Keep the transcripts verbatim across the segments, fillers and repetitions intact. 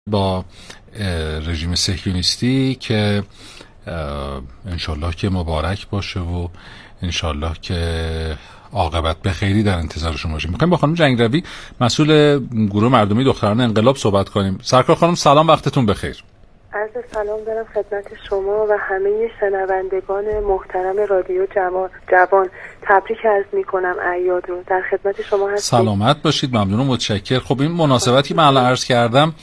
با رژیم صهیونیستی که انشالله که مبارک باشه و انشالله که عاقبت به خیری در انتظار شما باشیم. میخوایم با خانم جنگروی مسئول گروه مردمی دختران انقلاب صحبت کنیم. سرکار خانم سلام، وقتتون بخیر. عرض سلام دارم خدمت شما و همه شنوندگان محترم رادیو جوان. تبریک عرض میکنم اعیاد رو. در خدمت شما هستم. سلامت باشید، ممنون و متشکر. خب این مناسبتی من الان عرض کردم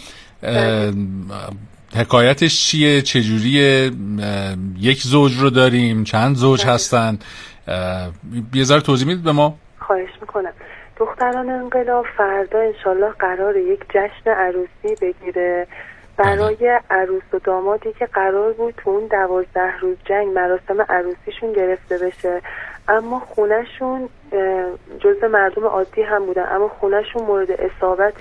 حکایتش چیه؟ چجوریه؟ یک زوج رو داریم؟ چند زوج هستن؟ یه ذره توضیح میدید به ما؟ خواهش میکنم. دختران انقلاب فردا انشالله قراره یک جشن عروسی بگیره برای عروس و دامادی که قرار بود تو اون دوازده روز جنگ مراسم عروسیشون گرفته بشه، اما خونهشون جزء مردم عادی هم بودن، اما خونهشون مورد اصابت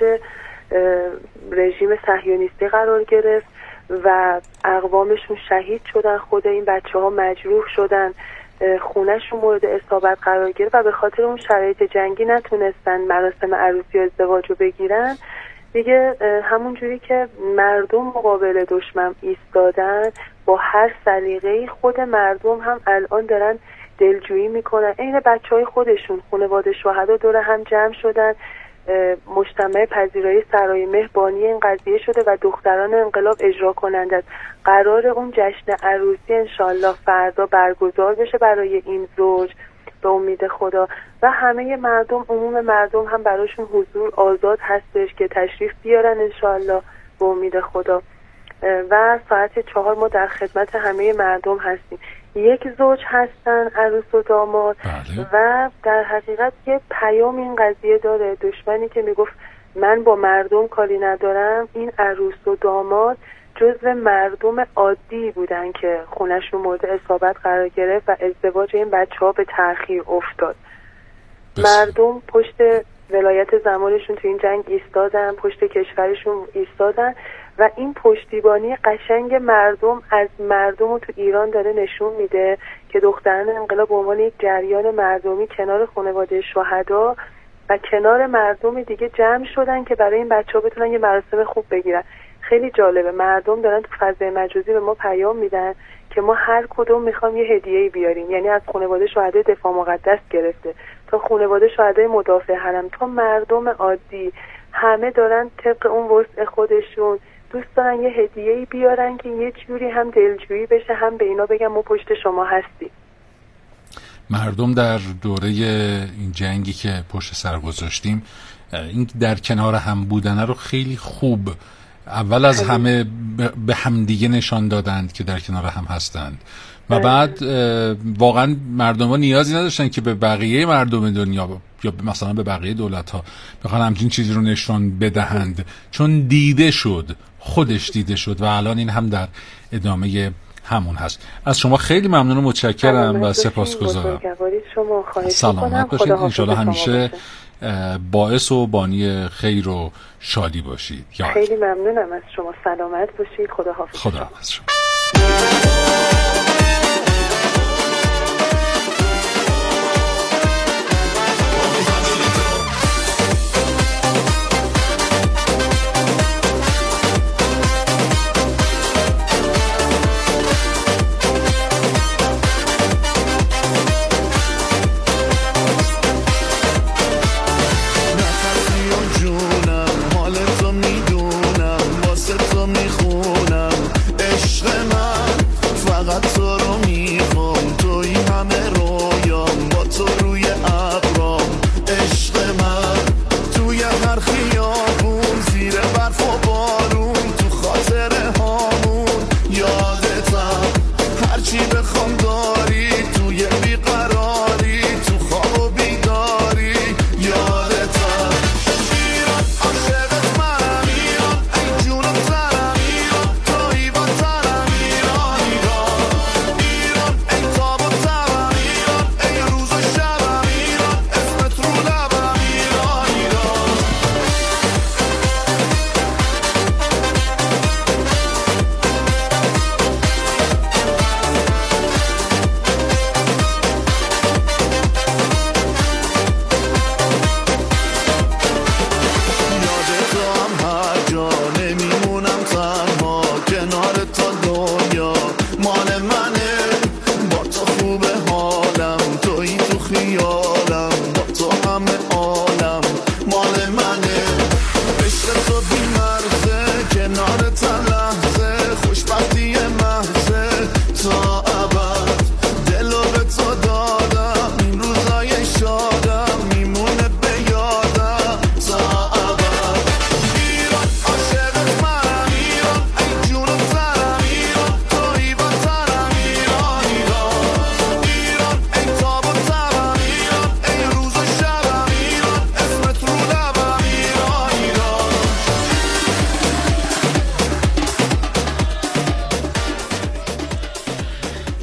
رژیم صهیونیستی قرار گرفت و اقوامشون شهید شدن، خود این بچه ها مجروح شدن، خونهشون مورد اصابت قرار گرفت و به خاطر اون شرایط جنگی نتونستن مراسم عروسی و ازدواج رو بگیرن. دیگه همون جوری که مردم مقابل دشمن ایستادن با هر سلیقه‌ای، خود مردم هم الان دارن دلجویی میکنن. این بچهای خودشون خانواده شهدا دور هم جمع شدن، مجتمع پذیرایی سرای مهر بانی این قضیه شده و دختران انقلاب اجرا کننده است. قرار اون جشن عروسی انشالله فردا برگزار بشه برای این زوج به امید خدا و همه مردم، عموم مردم هم براشون حضور آزاد هستش که تشریف بیارن انشالله به امید خدا. و ساعت چهار ما در خدمت همه مردم هستیم. یک زوج هستن، عروس و داماد. بله. و در حقیقت یه پیام این قضیه داره. دشمنی که میگفت من با مردم کاری ندارم، این عروس و داماد جزو مردم عادی بودن که خونهشون مورد اصابت قرار گرفت و ازدواج این بچه ها به تأخیر افتاد. بس. مردم پشت ولایت زمانشون تو این جنگ ایستادن، پشت کشورشون ایستادن و این پشتیبانی قشنگ مردم از مردم رو تو ایران داره نشون میده که دختران انقلاب به عنوان یک جریان مردمی کنار خانواده شهدا و کنار مردم دیگه جمع شدن که برای این بچه ها بتونن یه مراسم خوب بگیرن. خیلی جالبه، مردم دارن تو فضای مجازی به ما پیام میدن که ما هر کدوم میخوام یه هدیه‌ای بیاریم، یعنی از خانواده شهدای دفاع مقدس گرفته تا خانواده شهدای مدافع حرم تا مردم عادی، همه دارن طبق اون وسع خودشون دوست دارن یه هدیه‌ای بیارن که یه جوری هم دلجویی بشه، هم به اینا بگم ما پشت شما هستیم. مردم در دوره این جنگی که پشت سر گذاشتیم این در کنار هم بودن رو خیلی خوب اول از همه به همدیگه نشان دادند که در کنار هم هستند و بعد واقعا مردم ها نیازی نداشتن که به بقیه مردم دنیا یا مثلا به بقیه دولت ها بخوان همچین چیزی رو نشان بدهند، چون دیده شد، خودش دیده شد و الان این هم در ادامه همون هست. از شما خیلی ممنون و متشکرم و سپاسگزارم. سلامت باشید، انشالله همیشه باعث و بانی خیر و شادی باشید. خیلی ممنونم از شما، سلامت باشید. خدا حافظ. خدا حافظ شما. عشق من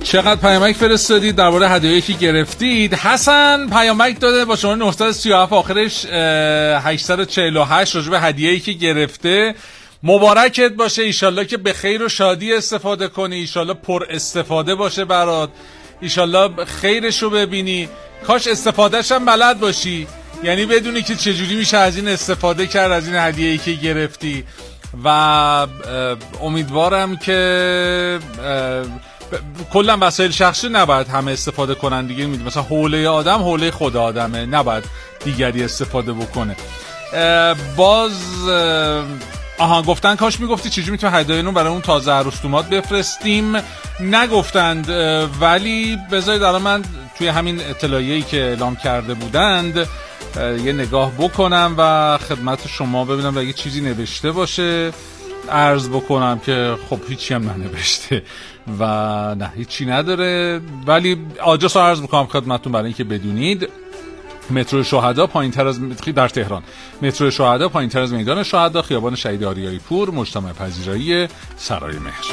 چقدر پیامک فرستادید درباره هدیه‌ای که گرفتید. حسن پیامک داده با شماره نهصد و سی و هفت آخرش هشتصد و چهل و هشت راجع به هدیه‌ای که گرفته. مبارکت باشه، ایشالله که به خیر و شادی استفاده کنی، ایشالله پر استفاده باشه برات، ایشالله خیرش رو ببینی. کاش استفادهش هم بلد باشی، یعنی بدونی که چجوری میشه از این استفاده کرد، از این هدیه‌ای که گرفتی. و امیدوارم که کلا وسایل شخصی نباید همه استفاده کنن دیگه. میدونی مثلا حوله آدم حوله خود آدمه، نباید دیگری استفاده بکنه. باز آها گفتن کاش میگفتی چجوری میتونیم هدایانو برای اون تازه عروستومات بفرستیم. نگفتند، ولی بذارید الان من توی همین اطلاعیه‌ای که اعلام کرده بودند یه نگاه بکنم و خدمت شما ببینم اگه چیزی نوشته باشه عرض بکنم که خب هیچی هم ننوشته و نه هیچی نداره، ولی آدرس رو عرض بکنم خدمتتون برای اینکه بدونید. مترو شهدا پایین‌تر از در تهران، مترو شهدا پایین‌تر از میدان شهدا، خیابان شهید آریایی پور، مجتمع پذیرایی سرای مهر.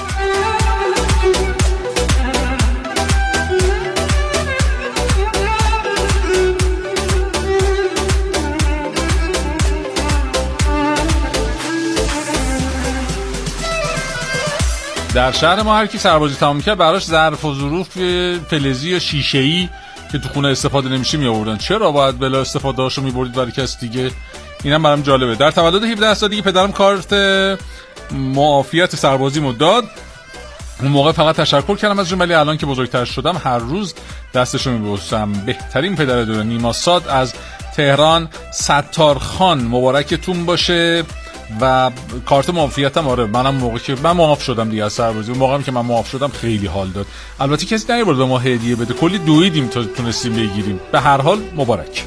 در شهر ما هر کی سربازی تمام کرد براش ظرف و ظروف فلزی یا شیشه‌ای که تو خونه استفاده نمیشه می آوردن. چرا باید بلا استفاده هاشو میبرید برای کس دیگه؟ اینم برام جالبه. در تولد هفده سالگی پدرم کارت معافیت سربازیمو داد. اون موقع فقط تشکر کردم ازشون، ولی الان که بزرگتر شدم هر روز دستشو میبوسم. بهترین پدر دنیا. نیما ساد از تهران. ستار خان مبارکتون باشه. و کارت معافیتم آره منم موقعی که من معاف شدم دیگه از سربازی، اون موقعی که من معاف شدم خیلی حال داد. البته کسی نمی‌برد به ما هدیه بده، کلی دویدیم تا تونستیم بگیریم. به هر حال مبارک.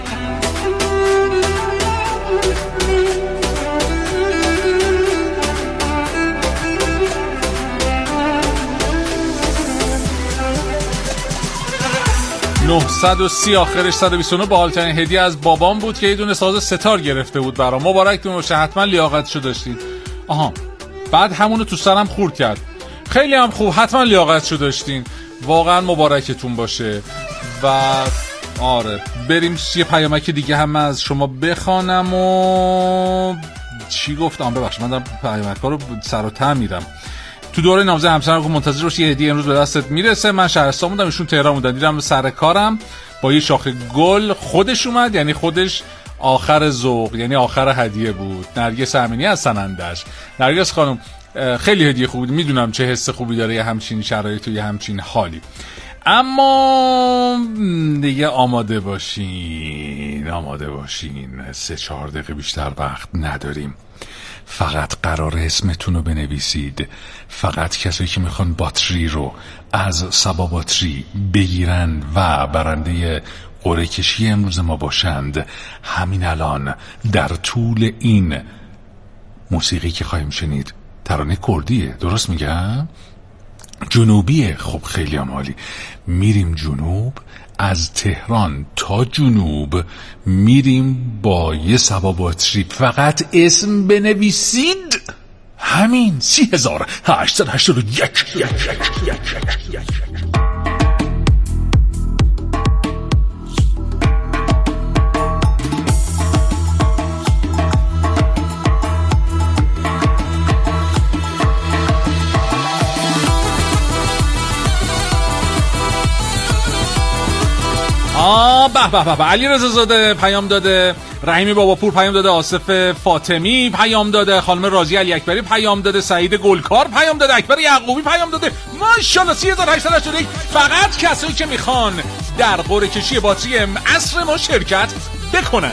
نهصد و سی آخرش صد و بیست و نه باحال‌ترین هدیه از بابام بود که یه دونه ساز ستار گرفته بود برام. مبارکتون باشه، حتما لیاقتشو داشتید. آها بعد همونو تو سرم خورد کرد. خیلی هم خوب، حتما لیاقتشو داشتین. واقعا مبارکتون باشه. و آره بریم یه پیامک دیگه هم از شما بخوانم. و چی گفتم ببخشید من دارم پیامک‌ها رو سر و ته میرم. تو دوره نامزد همسرم گفت منتظر باش یه هدیه امروز به دستت میرسه. من شهرستان بودم، ایشون تهران بودن. دیدم سر کارم با یه شاخه گل خودش اومد، یعنی خودش آخر ذوق، یعنی آخر هدیه بود. نرگس امینی از سنندج. نرگس خانم خیلی هدیه خوبی، میدونم چه حس خوبی داره یه همچین شرایط و یه همچین حالی. اما دیگه آماده باشین، آماده باشین. سه چهار دقیقه بیشتر وقت نداریم. فقط قرار اسمتون رو بنویسید. فقط کسایی که میخوان باتری رو از سبا باتری بگیرن و برنده قرعه کشی امروز ما باشند، همین الان در طول این موسیقی که خواهیم شنید، ترانه کردیه درست میگم؟ جنوبیه. خب خیلی عالی. میریم جنوب، از تهران تا جنوب میریم با یه سبا باتری. فقط اسم بنویسید. همین سی هزار هشتصد و هشتاد و یک. آه به به به. علی رضا زاده پیام داده، رحیمی باباپور پیام داده، آصف فاطمی پیام داده، خانم راضی علی اکبری پیام داده، سعید گلکار پیام داده، اکبر یعقوبی پیام داده. ماشاءالله سی هزار و هشتصد و هشتاد و یک. فقط کسایی که میخوان در قرعه کشی باتری عصر ما شرکت بکنن.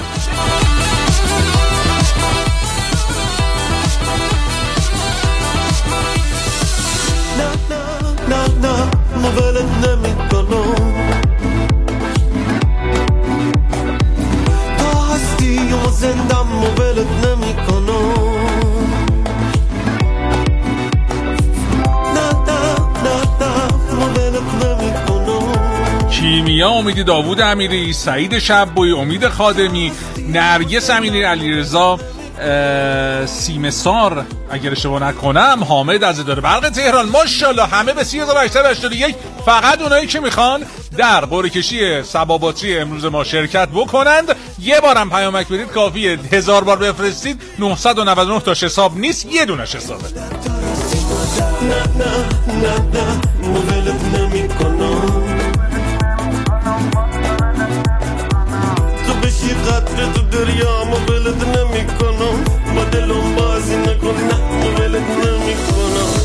نه نه نه نه مولد نمیکنم و زندم مولد نمی کنم. نه نه نه نه مولد نمی کنم. کیمیا امیدی داوود امیری، سعید شبوی، امید خادمی، نرگس امینی، علیرضا سیمسار اگر اشتباه نکنم، حامد از اداره برق تهران، ماشاءالله همه به سی هزار و هشتصد و هشتاد و یک. فقط اونایی که میخوان در قرعه کشی سبا باتری امروز ما شرکت بکنند یه بارم پیامک بدید کافیه، هزار بار بفرستید. نهصد و نود و نه تاش حساب نیست، یه دونش حسابه. نه نه نه نه مولت نمی کنم، تو بشی قطره تو دریا مولت نمی کنم، با دلم بازی نکن، نه مولت نمی کنم.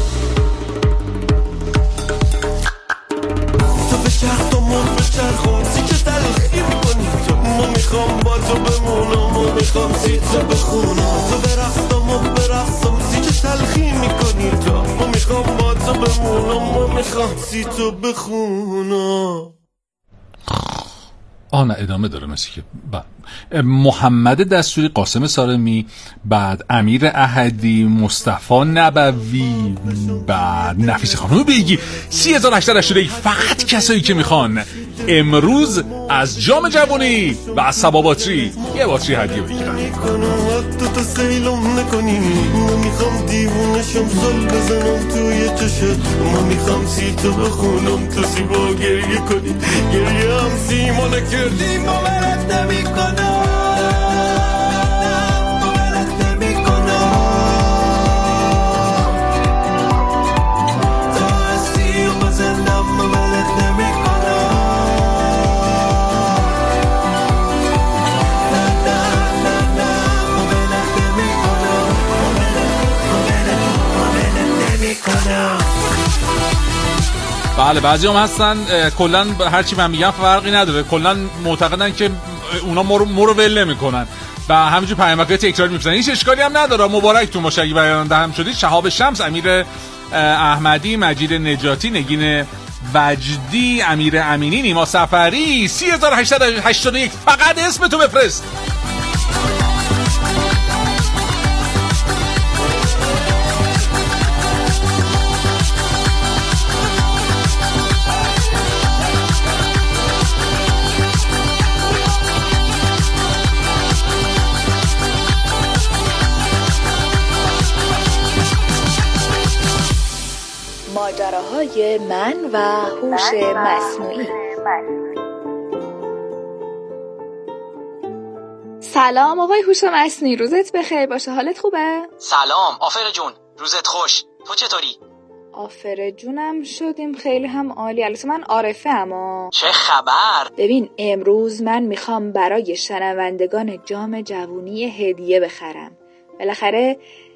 تو بچرخ تو من بچرخم سی که تلخی کنی تو، ما میخوام با تو بمونم، ما میخوام سی تو بخونم، تو برخصم و برخصم سی که تلخی میکنی تو، ما میخوام با تو بمونم، ما میخوام سی تو بخونم. آه نه ادامه داره مثل که بعد محمد دستوری، قاسم سارمی، بعد امیر احدی، مصطفی نبوی، بعد نفیس خانم بیگی. سی هزار و هشتصد و هشتاد و یک. فقط کسایی که میخوان امروز از جام جوانی و از سبا باتری یه باتری هدیه بگیرن. تو تو سیلم نکنی، ما میخوام دیوونشم سال بزنم توی چشت، ما میخوام سی تو بخونم تو سی با گریه کنی، گریه هم سی ما نکردی ما برد نمی کنم، ما برد نمی کنم، تو هستی و بزنم ما برد نمی کنم. بله بعضی هم هستن کلن هرچی من میگم فرقی نداره، کلن معتقدن که اونا ما رو, ما رو ول نمی کنن و همینجور پیامک‌های تکراری می‌فرستن. هیچ اشکالی هم نداره، مبارکتون باشه اگه برنده هم شدید. شهاب شمس، امیر احمدی، مجید نجاتی، نگین وجدی، امیر امینی، نیما سفری. سی هزار و هشتصد و هشتاد و یک. فقط اسم تو بفرست. ماجراهای من و هوش مصنوعی. سلام آقای هوش مصنوعی، روزت بخیر باشه، حالت خوبه؟ سلام آفر جون، روزت خوش، تو چطوری؟ آفر جونم شدیم خیلی هم عالی. البته من عارفه اما چه خبر؟ ببین امروز من میخوام برای شنوندگان جام جوونی هدیه بخرم. بالاخره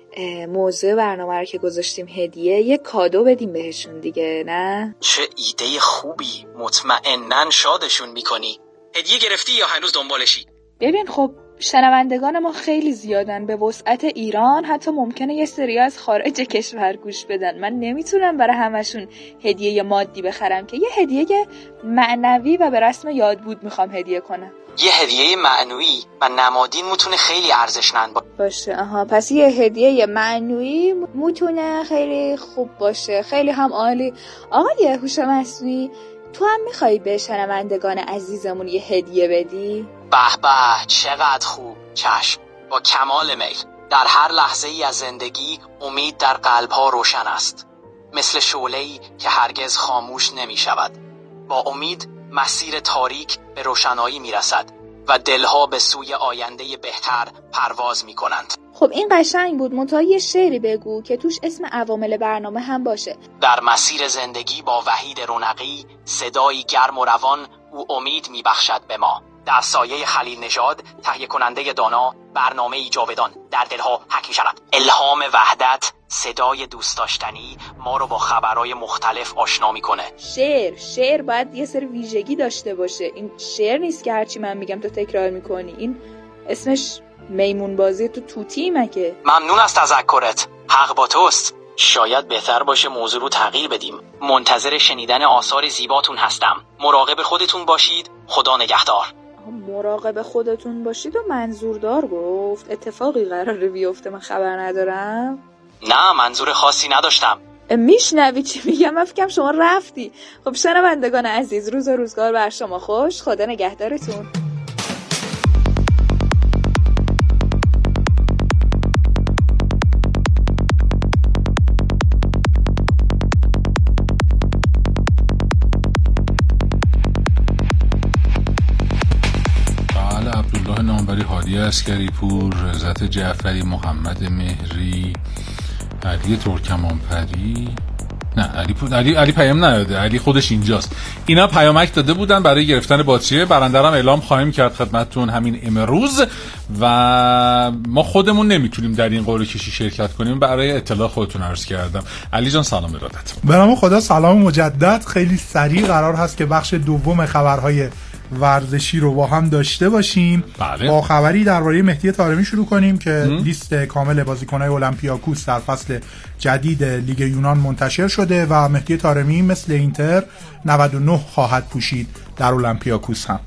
موضوع برنامه رو که گذاشتیم هدیه، یه کادو بدیم بهشون دیگه، نه؟ چه ایده خوبی، مطمئنن شادشون میکنی. هدیه گرفتی یا هنوز دنبالشی؟ ببین خب شنوندگان ما خیلی زیادن، به وسعت ایران، حتی ممکنه یه سری از خارج کشور گوش بدن. من نمیتونم برای همشون هدیه مادی بخرم که یه هدیه معنوی و به رسم یاد بود میخوام هدیه کنم. یه هدیه معنوی و نمادین میتونه خیلی ارزشمند باشه. آها پس یه هدیه معنوی میتونه خیلی خوب باشه، خیلی هم عالی. آقای هوش مصنوعی، تو هم میخوایی به شنوندگان عزیزمون یه هدیه بدی؟ به به چقدر خوب، چشم، با کمال میل. در هر لحظه ای از زندگی امید در قلبها روشن است، مثل شعله‌ای که هرگز خاموش نمی شود. با امید مسیر تاریک به روشنایی می رسد و دلها به سوی آینده بهتر پرواز می کنند. خب این قشنگ بود، منتها یه شعری بگو که توش اسم عوامل برنامه هم باشه. در مسیر زندگی با وحید رونقی، صدایی گرم و روان او امید می بخشد به ما. در سایه خلیل نژاد، تهیه کننده دانا، برنامه جاودان در دلها حک می شود. الهام وحدت، صدای دوست داشتنی ما رو با خبرهای مختلف آشنا میکنه. شعر شعر باید یه سری ویژگی داشته باشه. این شعر نیست که هرچی من میگم تو تکرار میکنی. این اسمش میمون بازی تو توتی مگه؟ ممنون از تذکرت، حق با توست. شاید بهتر باشه موضوع رو تغییر بدیم. منتظر شنیدن آثار زیباتون هستم. مراقب خودتون باشید. خدا نگهدار. مراقب خودتون باشید و منظوردار گفت. اتفاقی قراره بیفته من خبر ندارم؟ نه منظور خاصی نداشتم. میشنوی چی میگم؟ من فکرم شما رفتی. خب شنوندگان عزیز، روز و روزگار بر شما خوش. خدا نگهدارتون. عسکری پور، عزت جعفری، محمد مهری، علی ترکمانپری، نه علی پور، علی علی پیام نداده، علی خودش اینجاست. اینا پیامک داده بودن برای گرفتن باتری. برنده رو اعلام خواهیم کرد خدمتتون همین امروز و ما خودمون نمیتونیم در این قرعه کشی شرکت کنیم، برای اطلاع خودتون عرض کردم. علی جان سلام ارادت. به نام خدا سلام مجدد. خیلی سریع قرار هست که بخش دوم خبرهای ورزشی رو با هم داشته باشیم. بله. با خبری درباره مهدی طارمی شروع کنیم که م. لیست کامل بازیکن‌های اولمپیاکوس در فصل جدید لیگ یونان منتشر شده و مهدی طارمی مثل اینتر نود و نه خواهد پوشید در اولمپیاکوس هم.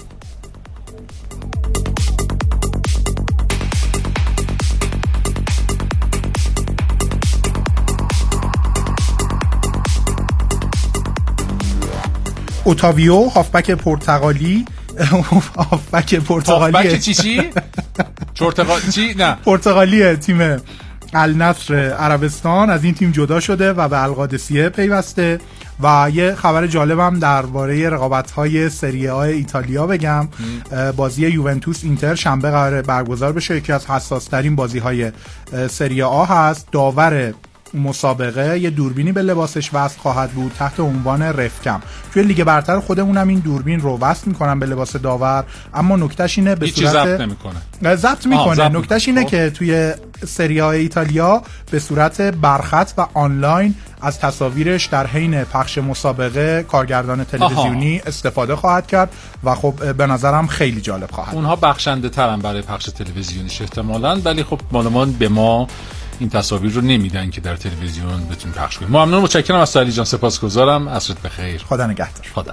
اوتاویو هافبک پرتغالی هافبک پرتغالی هافبک چی چی؟ پرتغال چی؟ نه پرتغالی تیم النصر عربستان از این تیم جدا شده و به القادسیه پیوسته. و یه خبر جالبم درباره رقابت‌های سری آ ایتالیا بگم. بازی یوونتوس اینتر شنبه قراره برگزار بشه، یکی از حساس‌ترین بازی‌های سری آ هست. داور مسابقه یه دوربینی به لباسش وصل خواهد بود تحت عنوان رفکم. توی لیگ برتر خودمونم این دوربین رو وصل میکنن به لباس داور، اما نکتهش اینه به صورت ضبط نمیکنه. ضبط میکنه. نکتهش اینه که توی سری آ ایتالیا به صورت برخط و آنلاین از تصاویرش در حین پخش مسابقه کارگردان تلویزیونی آها. استفاده خواهد کرد و خب به نظرم خیلی جالب خواهد. اونها بخشنده ترن برای پخش تلویزیونیش احتمالاً، ولی خب مالمان به ما این تصاویر رو نمیدن که در تلویزیون بتونیم پخش کنیم. ممنون، متشکرم از علی جان، سپاسگزارم. عصرت بخیر. خدا نگهدار. خدا.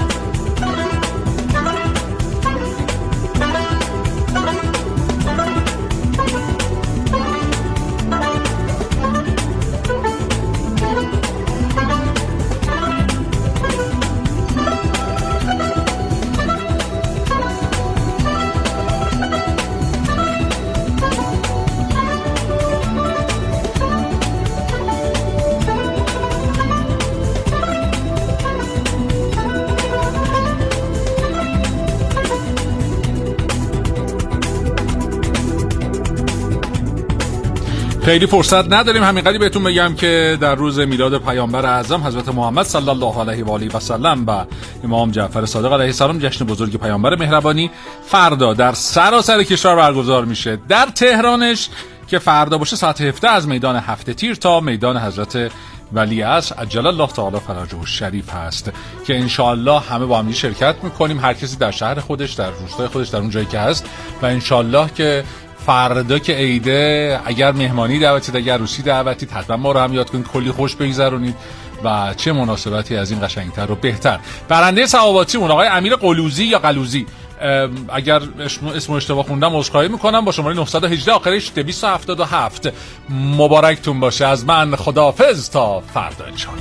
خیلی فرصت نداریم، همینقدر بهتون بگم که در روز میلاد پیامبر اعظم حضرت محمد صلی الله علیه و آله و سلم و امام جعفر صادق علیه السلام جشن بزرگ پیامبر مهربانی فردا در سراسر کشور برگزار میشه. در تهرانش که فردا باشه ساعت هفده از میدان هفت تیر تا میدان حضرت ولیعصر عجل الله تعالی فرجه الشریف هست که انشالله همه با هم شرکت میکنیم، هر کسی در شهر خودش، در روستای خودش، در اون جایی که هست. و انشالله که فردا که عیده، اگر مهمانی دعوتید، اگر عروسی دعوتید، حتما ما رو هم یاد کنید کلی خوش بگذرونید و چه مناسبتی از این قشنگتر و بهتر. برنده ثواباتی اون آقای امیر قلوزی یا قلوزی، اگر اسم اشتباه خوندم عذرخواهی میکنم، با شماره نه یک هشت آخرش دویست و هفتاد و هفت. مبارکتون باشه از من. خداحافظ تا فردا انشالله.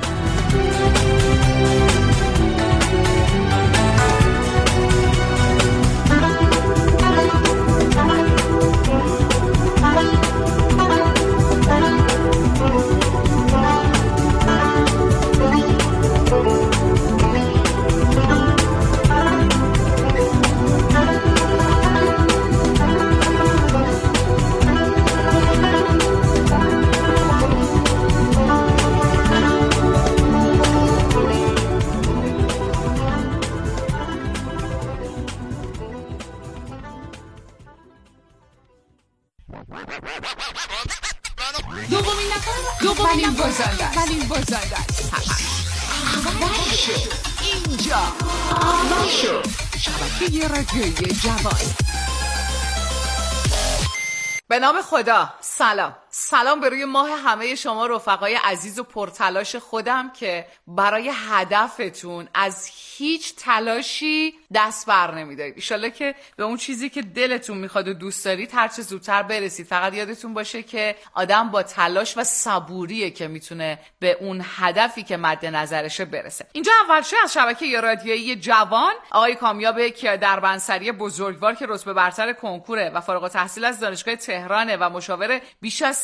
دومین بازنده دومین بازنده اول شو اینجا اول شو شبکه رادیوی جوان. به نام خدا. سلام سلام به روی ماه همه شما رفقای عزیز و پرتلاش خودم که برای هدفتون از هیچ تلاشی دست بر نمیدارید. ایشالله که به اون چیزی که دلتون میخواد و دوست دارید هر چه زودتر برسید. فقط یادتون باشه که آدم با تلاش و صبوریه که میتونه به اون هدفی که مد نظرشه برسه. اینجا اول شو از شبکه رادیویی جوان، آقای کامیاب کیادربنسری بزرگوار که رتبه برتر کنکوره و فارغ التحصیل از دانشگاه تهرانه و مشاور بیش از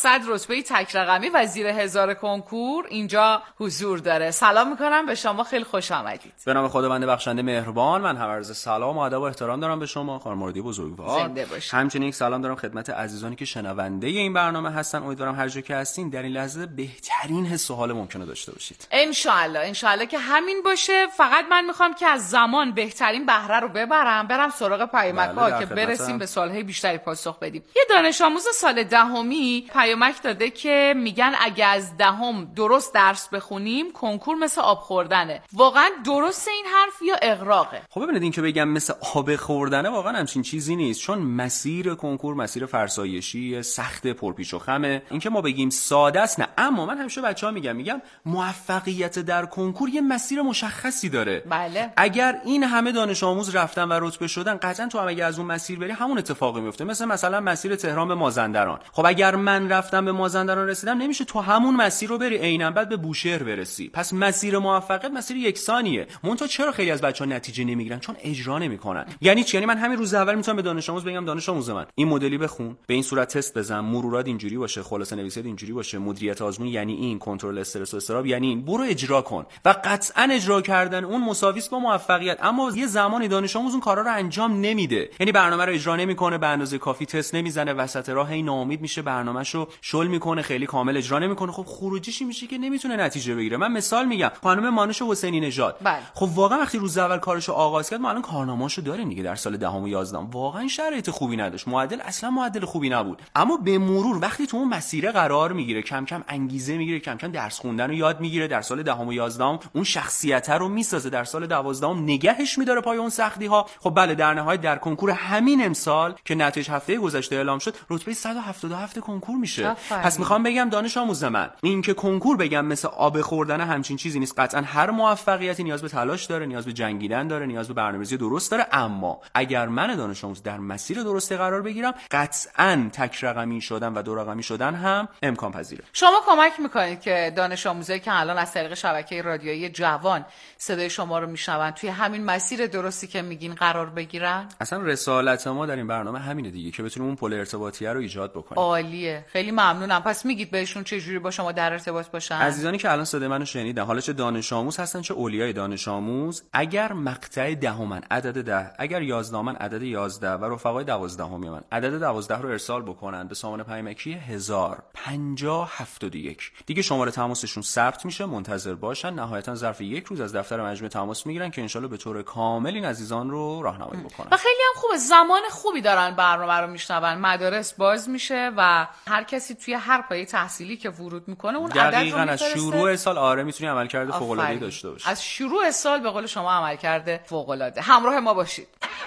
صد رتبه تک رقمی و زیر هزار کنکور اینجا حضور داره. سلام میکنم به شما، خیلی خوش آمدید. به نام خداوند بخشنده مهربان. من هم عرض سلام و ادب و احترام دارم به شما خانم‌مردی بزرگوار. زنده باشید. همچنین یک سلام دارم خدمت عزیزانی که شنونده این برنامه هستن. امیدوارم هر جا که هستین در این لحظه بهترین حس و حال ممکنه داشته باشید. ان شاء الله ان شاء الله که همین باشه. فقط من میخوام که از زمان بهترین بهره رو ببرم، برم سراغ پیامک‌ها بله، که برسیم به سوال‌های بیشتری پاسخ بدیم. یه دانش آموز سال دهمی پیامک داده که میگن اگه از دهم درست درس بخونیم کنکور مثل آب خوردنه. واقعا درست این حرف یا اغراقه؟ خب ببینید این که بگم مثل آب خوردنه واقعا همچین چیزی نیست، چون مسیر کنکور مسیر فرسایشی سخت پرپیچ و خمه. این که ما بگیم ساده است نه، اما من همیشه بچه‌ها میگم میگم موفقیت در کنکور یه مسیر مشخصی داره. بله. اگر این همه دانش آموز رفتن و رتبه شدن، قطعا تو هم اگه از اون مسیر بری همون اتفاقی میفته. مثل مثلا مسیر تهران به مازندران. خب اگر من رفتم به مازندران رسیدم، نمیشه تو همون مسیر رو بری عیناً بعد به بوشهر برسی. پس مسیر موفقیت مسیر یکسانیه. منتها چرا خیلی از بچه‌ها نتیجه نمیگیرن؟ چون اجرا نمیکنن. یعنی چی؟ یعنی من همین روز اول میتونم به دانش آموز بگم دانش آموز من این مدلی بخون، به این صورت تست بزن، مرورات اینجوری باشه، خلاصه نویسیت اینجوری باشه، مدیریت آزمون یعنی این، کنترل استرس و اضطراب یعنی این، برو اجرا کن. و قطعاً اجرا کردن اون مساوی است با موفقیت. اما یه زمانی دانش آموز اون کارا رو انجام نمیده، یعنی برنامه رو اجرا نمیکنه، به اندازه کافی تست نمیزنه، وسط راه هی ناامید میشه، برنامه‌شو شل میکنه، خیلی کامل اجرا نمیکنه. خب خروجیش میشه که نمیتونه نتیجه بگیره. من مثال میگم خانم مانوش حسینی نژاد. خب واقعا وقتی روز اول کارشو آغاز کرد، ما الان کارنامه‌اشو داریم دیگه، در سال دهم و یازدهم واقعا شرایط خوبی نداشت، معدل اصلا معدل خوبی نبود. اما به مرور وقتی تو اون مسیر قرار میگیره، کم کم انگیزه میگیره، کم کم درس خوندن رو یاد میگیره، در سال دهم و یازدهم اون شخصیت رو میسازه، در سال دوازدهم نگهش میداره پای اون سختی ها. خب بله، در نهایت در کنکور همین امسال که نتایج هفته گذشته اعلام شد، رتبه صد و هفتاد و هفت کنکور میشه. افرین. پس میخوام بگم دانش آموز من، این که کنکور بگم مثل آب خوردن همچین چیزی نیست. قطعا هر موفقیتی نیاز به تلاش داره، نیاز به جنگیدن داره، نیاز به برنامه‌ریزی درست داره. اما اگر من دانش آموز در مسیر درستی قرار بگیرم، قطعا تک رقمی شدن و دو رقمی شدن هم امکان پذیره. شما کمک میکنید که دانش آموزایی که الان از طریق شبکه رادیویی جوان صدای شما رو میشنون توی همین مسیر درستی که میگین قرار بگیرن؟ اصلا رسالت ما در این برنامه همینه دیگه، که بتونیم اون پل ارتباطیه رو ایجاد بکنیم. عالیه، خیلی ممنونم. پس میگید بهشون چه جوری با شما در ارتباط باشن؟ عزیزانی که الان صدای منو شنیدن، حالا چه دانش آموز هستن چه اولیای دانش آموز، اگر مقطع دهمن عدد ده، اگر یازدهمن عدد یازده و رفقای دوازدهمی من عدد دوازده رو ارسال بکنن به سامان پیامکی هزار پنجاه هفتاد و یک، دیگه شماره تماسشون ثبت میشه، منتظر باشن. نهایتا ظرف یک روز از دفتر مجموعه تماس میگیرن که انشالله به طور کامل این عزیزان رو راهنمایی بکنن. و خیلی هم خوبه، زمان خوبی دارن برنامه رو میشنون، مدارس باز میشه و هر کسی توی هر پایه تحصیلی که ورود میکنه اون عدد رو دقیقاً از شروع سال آره میتونی عملکرد فوق العاده داشته باشی. از شروع سال به قول شما عملکرد فوق العاده. همراه ما باشید.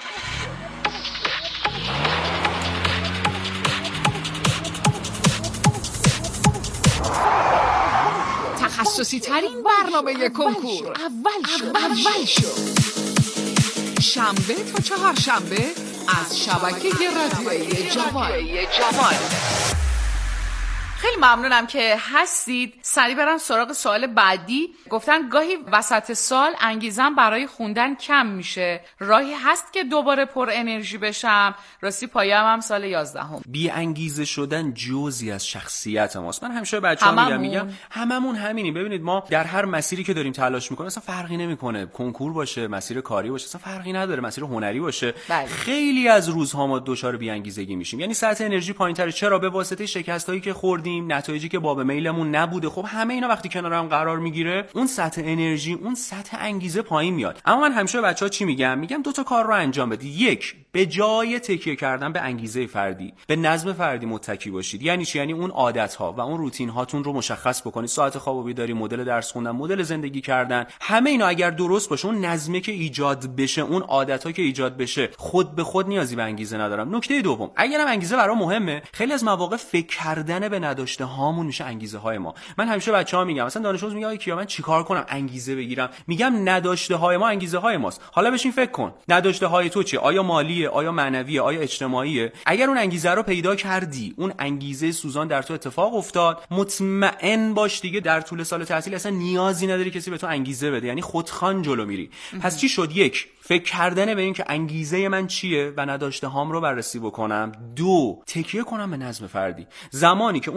تخصصی ترین برنامه کنکور اول شو اول شو شنبه تا چهارشنبه از شبکه رادیویی جوان. خیلی ممنونم که هستید. سریع برم سراغ سوال بعدی. گفتن گاهی وسط سال انگیزم برای خوندن کم میشه، راهی هست که دوباره پر انرژی بشم؟ راستی پایم هم سال یازدهم. بی انگیزه شدن جزئی از شخصیت ماست. من همیشه بچه‌ها میگم میگم هممون همینیم. ببینید ما در هر مسیری که داریم تلاش میکنیم اصلا فرقی نمیکنه، کنکور باشه، مسیر کاری باشه، اصلا فرقی نداره، مسیر هنری باشه. بله. خیلی از روزها ما دچار بی انگیزگی میشیم، یعنی سطح انرژی پایین‌تره. چرا؟ به واسطه شکستایی که خوردیم، نتایجی که باب میلمون نبوده. خب همه اینا وقتی کنار هم قرار میگیره، اون سطح انرژی، اون سطح انگیزه پایین میاد. اما من همیشه به بچه‌ها چی میگم؟ میگم دو تا کار رو انجام بدید. یک، به جای تکیه کردن به انگیزه فردی، به نظم فردی متکی باشید. یعنی چی؟ یعنی اون عادت‌ها و اون روتین هاتون رو مشخص بکنید. ساعت خواب و بیداری، مدل درس خوندن، مدل زندگی کردن، همه اینا اگر درست باشه، اون نظمی که ایجاد بشه، اون عادت‌ها که ایجاد بشه، خود به خود نیازی به انگیزه ندارم. نکته دوم، اگرم انگیزه برام مهمه، خیلی از مواقع فکر کردن به نداشته هامون میشه انگیزه های ما. من همیشه بچه‌ها میگم، مثلا دانش آموز میگه آقا کیا من چیکار کنم انگیزه بگیرم؟ میگم نداشته های ما انگیزه های ماست. حالا بشین فکر کن، نداشته های تو چیه؟ آیا مالیه؟ آیا معنویه؟ آیا اجتماعیه؟ اگر اون انگیزه رو پیدا کردی، اون انگیزه سوزان در تو اتفاق افتاد، مطمئن باش دیگه در طول سال تحصیل اصلا نیازی نداری کسی به تو انگیزه بده، یعنی خودخوان جلو میری. پس چی شد؟ یک، فکر کردن به این که انگیزه من چیه و نداشته هام رو بررسی بکنم. دو، تکیه کنم به نظم فردی. زمانی که اون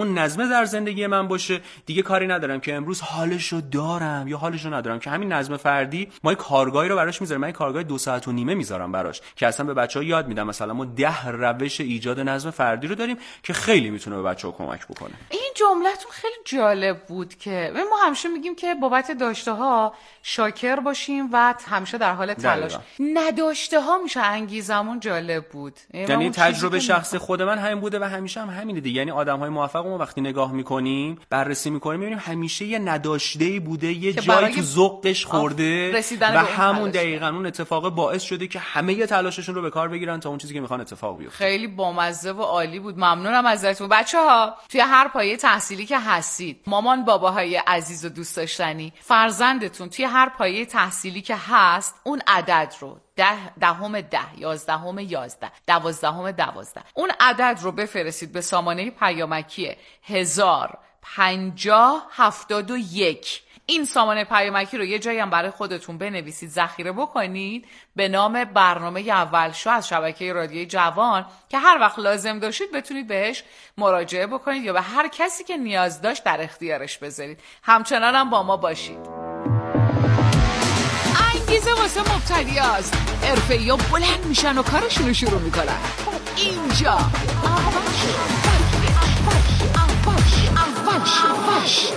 اون نظم در زندگی من باشه، دیگه کاری ندارم که امروز حالشو دارم یا حالشو ندارم، که همین نظم فردی ما یک کارگاهی رو براش میذاریم. من یک کارگاه دو ساعت و نیمه میذارم براش که اصلا به بچه‌ها یاد میدم. مثلا ما ده روش ایجاد نظم فردی رو داریم که خیلی میتونه به بچه‌ها کمک بکنه. این جمله‌تون خیلی جالب بود که ما همیشه میگیم که بابت داشته‌ها شاکر باشیم و همیشه در حال تلاش. نداشته‌ها میشه انگیزمون. جالب بود. یعنی تجربه شخصی خود من همین بوده و همیشه هم همینه دیگه. یعنی آدم‌های موفق ما وقتی نگاه می‌کنیم، بررسی می‌کنیم، می‌بینیم همیشه یه نداشته‌ای بوده، یه جایی تو ذوقش خورده و همون دقیقاً اون اتفاق باعث شده که همه تلاششون رو به کار بگیرن تا اون چیزی که می‌خوان اتفاق بیفته. خیلی بامزه و عالی بود. ممنونم ازتون بچه‌ها. توی هر پایه تحصیلی که هستید، مامان باباهای عزیز و دوست داشتنی، فرزندتون توی هر پایه تحصیلی که هست، اون عدد رو ده دهم ده یازدهم یازده دوازدهم دوازده اون عدد رو بفرستید به سامانه پیامکی هزار پنجاه هفتاد و یک. این سامانه پیامکی رو یه جایی هم برای خودتون بنویسید، ذخیره بکنید به نام برنامه اول شو از شبکه رادیوی جوان که هر وقت لازم داشتید بتونید بهش مراجعه بکنید یا به هر کسی که نیاز داشت در اختیارش بذارید. همچنان هم با ما باشید. انگیزه واسه مبتدی است. حرفه‌ای‌ها بلند میشن و کارشون رو شروع میکنن. اینجا اول شو اول شو.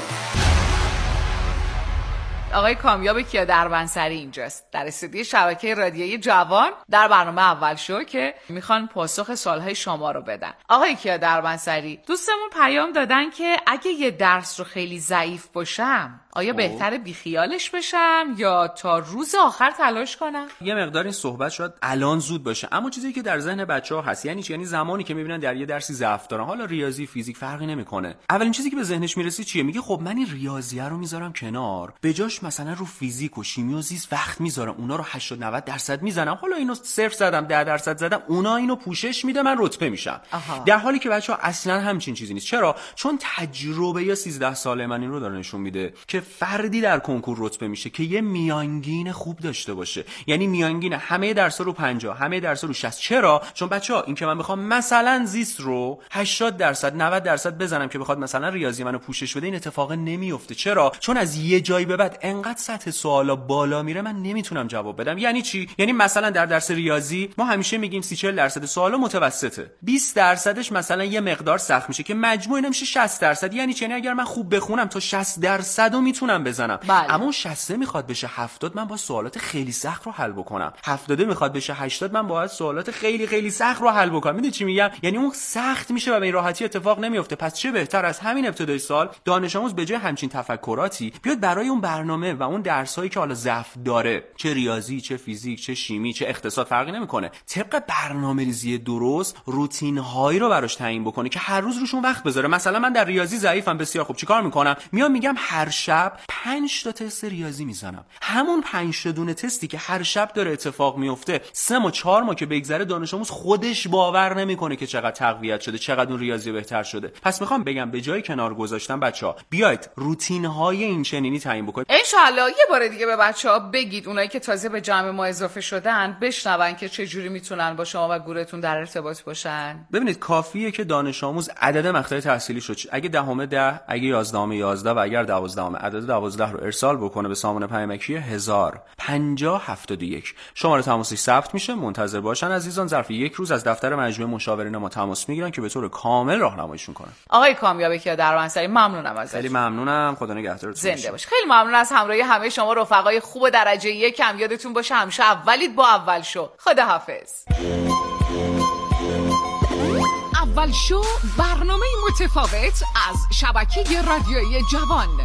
آقای کامیاب کیا دربنسری اینجاست در استودیو شبکه رادیویی جوان در برنامه اول شو که میخوان پاسخ سوالهای شما رو بدن. آقای کیا دربنسری، دوستمون پیام دادن که اگه یه درس رو خیلی ضعیف باشم آیا بهتره بیخیالش بشم یا تا روز آخر تلاش کنم؟ یه مقدار این صحبت شاید الان زود باشه، اما چیزی که در ذهن بچه‌ها هست یعنی چی؟ یعنی زمانی که میبینن در یه درسی ضعف دارن، حالا ریاضی، فیزیک فرقی نمیکنه، اولین چیزی که به ذهنش میرسه چیه؟ میگه خب من این ریاضیه رو میذارم کنار، به جاش مثلا رو فیزیک و شیمی و زیست وقت میذارم، اونا رو هشتاد نود درصد میزنم، حالا اینو صفر زدم ده درصد زدم، اونا اینو پوشش میده، من رتبه میشم. در حالی که بچه‌ها اصلا همچین چیزی نیست. چرا؟ چون تجربه یا سیزده ساله من این رو داره نشون میده که فردی در کنکور رتبه میشه که یه میانگین خوب داشته باشه. یعنی میانگین همه درس‌ها رو پنجاه، همه درس‌ها رو شصت. چرا؟ چون بچه‌ها این که من بخوام مثلا زیست رو هشتاد درصد نود درصد بزنم که بخواد مثلا ریاضی منو پوشش بده، این اتفاق نمیفته. چرا؟ چون از یه جایی به بعد انقدر سطح سوالا بالا میره من نمیتونم جواب بدم. یعنی چی؟ یعنی مثلا در درس ریاضی ما همیشه میگیم سی چهل درصد سوالا متوسطه، بیست درصدش مثلا یه مقدار سخت میشه که مجموع نمیشه شصت درصد. یعنی چی؟ یعنی اگر من خوب بخونم تا شصت درصد رو میتونم بزنم. بله. اما شصت میخواد بشه هفتاد، من با سوالات خیلی سخت رو حل بکنم. هفتاد میخواد بشه هشتاد، من باید سوالات خیلی خیلی سخت رو حل بکنم. میدونی چی میگم؟ یعنی اون سخت میشه و به این راحتی اتفاق نمیفته. پس چه بهتر از همین ابتدای سال دانش آموز به جای همچین تفکراتی بیاد برای اون برنامه و اون درسایی که حالا ضعف داره، چه ریاضی، چه فیزیک، چه شیمی، چه اقتصاد، فرقی نمیکنه، طبق برنامه‌ریزی درست روتین هایی رو براش تعیین بکنه که هر روز روشون وقت بذاره. مثلا من در ریاضی ضعیفم، بسیار خوب، چیکار میکنم؟ میام میگم هر شب پنج تا تست ریاضی میزنم. همون پنج تا دونه تستی که هر شب داره اتفاق میفته، سه ماه چهار ماه که بگذره دانش آموز خودش باور نمیکنه که چقدر تقویت شده، چقدر اون ریاضی بهتر شده. پس میخوام بگم به جای کنار گذاشتن بچه‌ها بیاید روتین های این چنینی تعیین بکنید. ان شاءالله یه بار دیگه به بچه‌ها بگید، اونایی که تازه به جمع ما اضافه شدن بشنون که چه جوری میتونن با شما و گروهتون در ارتباط باشن. ببینید کافیه که دانش آموز عدد مقطع تحصیلی شد، اگه دهم ده، اگه یازدهم یازده و اگر دوازدهم عدد دوازده رو ارسال بکنه به سامانه پیامکی هزار پنجاه هفتاد و یک، شماره تماسش ثبت میشه. منتظر باشن عزیزان، ظرف یک روز از دفتر مجموعه مشاورین ما تماس میگیرن که به طور کامل راهنماییشون کنن. آقای کامیاب کیا دربنسری، ممنونم ازت. خیلی ممنونم، خدا نگهدارتون. زنده باش. خیلی ممنون از همراهی همه شما رفقای خوب درجه یک. هم یادتون باشه همیشه اولید با اول شو. خدا حافظ. اول شو برنامه متفاوت از شبکه رادیویی جوان.